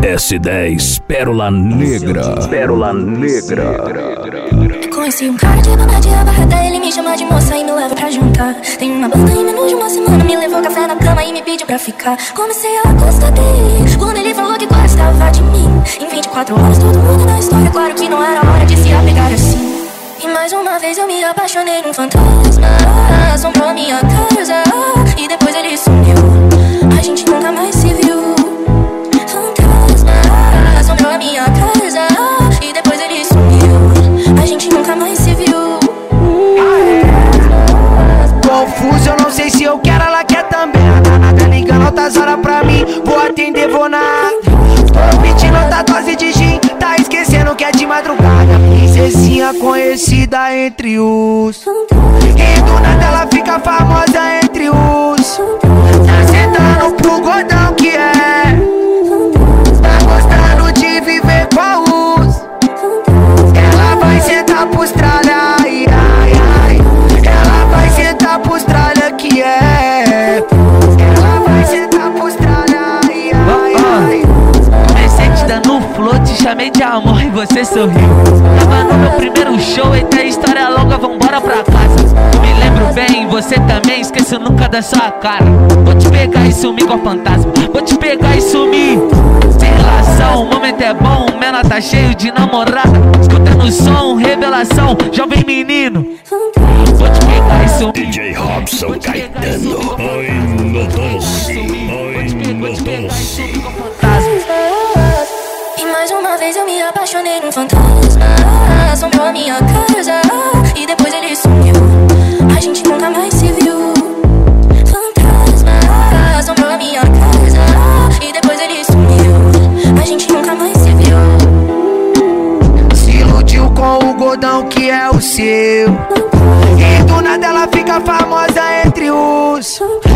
S10 Pérola Negra. Pérola Negra. Conheci um cara de banda de abarreta, ele me chama de moça e me leva pra jantar. Tem uma banda em menos de uma semana, me levou café na cama e me pediu pra ficar. Comecei a gostar dele, quando ele falou que gostava de mim. Em 24 horas todo mundo na história, claro que não era hora de se apegar assim. E mais uma vez eu me apaixonei num fantasma, assombrou a minha casa e depois ele sumiu. A gente nunca mais se viu. Fantasma, assombrou a minha casa e depois ele sumiu. A gente nunca mais se viu. Confuso, eu não sei se eu quero, ela quer também. A danada ligando altas horas pra mim, vou atender, vou nada. Tô pedindo outra dose de gin, tá esquecendo que é de madrugada. Princesinha conhecida entre os. E do nada ela fica famosa entre os. Tá sentando pro gordão que é. Tá gostando de viver com os. Ela vai sentar pros tralha, ai, ai, ai. Ela vai sentar pros tralha que é. Ela vai sentar pros tralha, ai, ai, ai. Comecei te dando flor, te chamei de amor e você sorriu. Tava no meu primeiro show, eita história longa, vambora pra casa. Me lembro bem, você também, esqueço nunca da sua cara. Vou te pegar e sumir com fantasma, vou te pegar e sumir. Sem relação, o momento é bom, o menor tá cheio de namorada. Escutando o som, revelação, jovem menino. Vou te pegar e sumir. DJ Robson Caetano. Ai, meu doce. Ai, meu doce. E mais uma vez eu me apaixonei num fantasma, assombrou a minha casa e depois ele sumiu. A gente nunca mais se viu. Fantasma, assombrou a minha casa e depois ele sumiu. A gente nunca mais se viu. Se iludiu com o gordão que é o seu. E do nada ela fica famosa entre os.